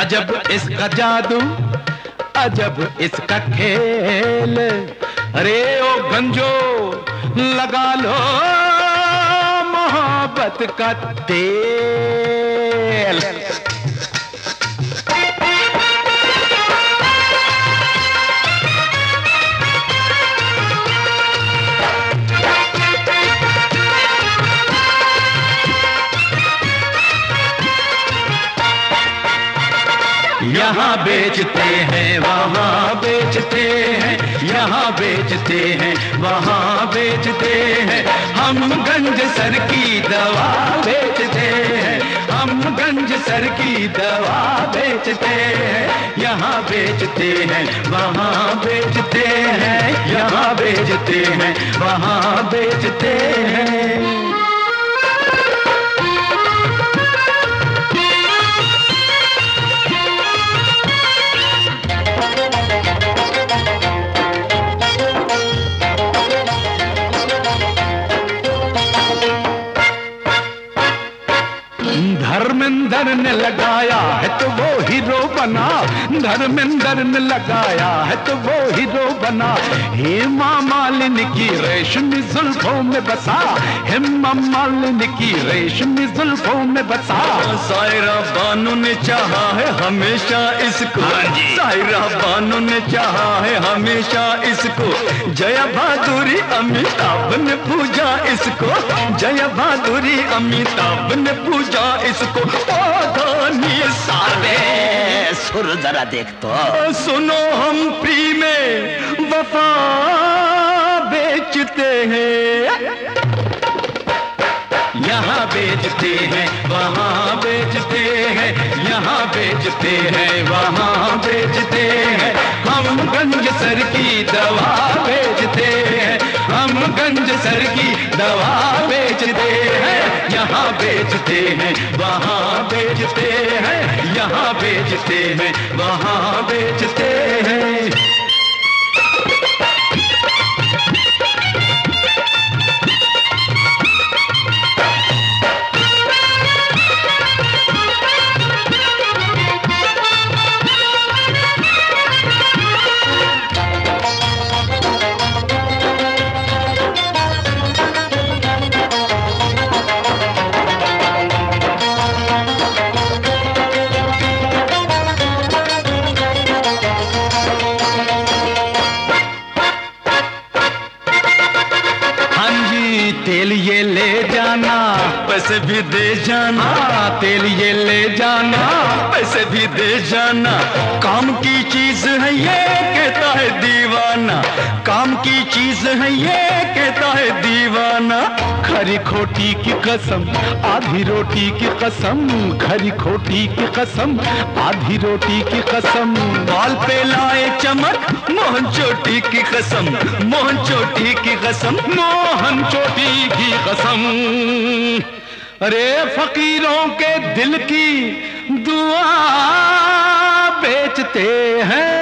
अजब इसका जादू, अजब इसका खेल। अरे ओ गंजो लगा लो मोहब्बत का तेल। यहाँ बेचते हैं वहाँ बेचते हैं, यहाँ बेचते हैं वहाँ बेचते हैं। हम गंज सर की दवा बेचते हैं, हम गंज सर की दवा बेचते हैं। यहाँ बेचते हैं वहाँ बेचते हैं, यहाँ बेचते हैं वहाँ बेचते हैं। धर्मेंद्र ने लगाया है तो वो हीरो बना, धर्मेंद्र ने लगाया है तो वो हीरो बना। हेमा मालिनी की रेशमी जुल्फों में बसा, हेमा मालिनी की रेशमी जुल्फों में बसा। सायरा बानो ने चाहा है हमेशा इसको, सायरा बानो ने चाहा है हमेशा इसको। जया बहादुरी अमिताभ ने पूजा इसको, जया बहादुरी अमिताभ ने पूजा इसको। सारे सुर जरा देख तो सुनो, हम फ्री में वफा बेचते हैं। यहाँ बेचते हैं वहाँ बेचते हैं, यहाँ बेचते हैं वहाँ बेचते हैं। हम गंज सर की दवा बेचते हैं, हम गंज सर की दवा बेचते हैं। यहाँ बेचते हैं वहाँ बेचते हैं, यहाँ बेचते हैं वहाँ बेचते हैं। तेल ये ले जाना, पैसे भी दे जाना। तेल ये ले जाना, पैसे भी दे जाना। काम की चीज है ये कहता है दीवाना, काम की चीज है ये कहता है दीवाना। खरी खोटी की कसम, आधी रोटी की कसम, खरी खोटी की कसम, आधी रोटी की कसम। बाल पे लाए चमक, मोहन चोटी की कसम, मोहन चोटी की कसम, मोहन चोटी की कसम। अरे फकीरों के दिल की दुआ बेचते हैं।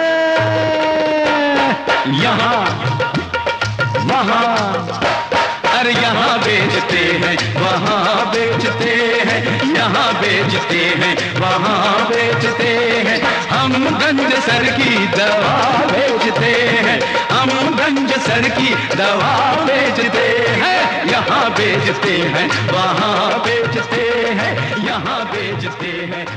यहाँ वहाँ, अरे यहाँ बेचते हैं वहाँ बेचते हैं, यहाँ बेचते हैं वहाँ बेचते हैं। हम गंज सर की दवा बेचते हैं, हम गंज सर की दवा बेचते हैं। यहाँ बेचते हैं वहाँ बेचते हैं, यहाँ बेचते हैं